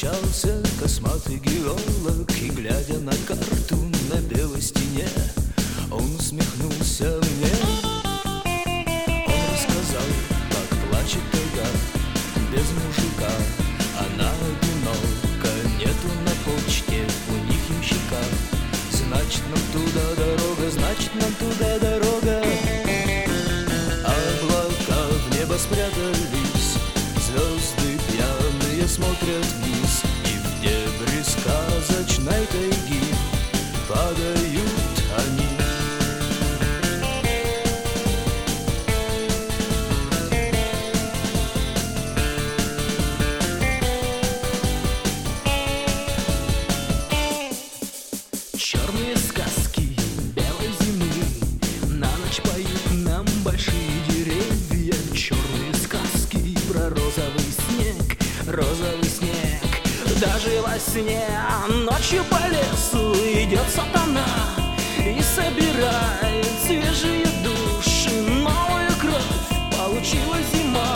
Встречался косматый геолог, и, глядя на карту на белой стене, он усмехнулся мне. Он рассказал, как плачет тайга без мужика. Она одинока, нету на почте у них ямщика. Значит, нам туда дорога, значит, нам туда дорога. Облака в небо спрятались, звезды пьяные смотрят вниз, и в дебри сказочной тайги падают они. Черные сказки белой зимы на ночь поют нам большие деревья. Черные сказки про розовый снег, розовый снег. Даже во сне ночью по лесу идет сатана и собирает свежие души. Новую кровь получила зима.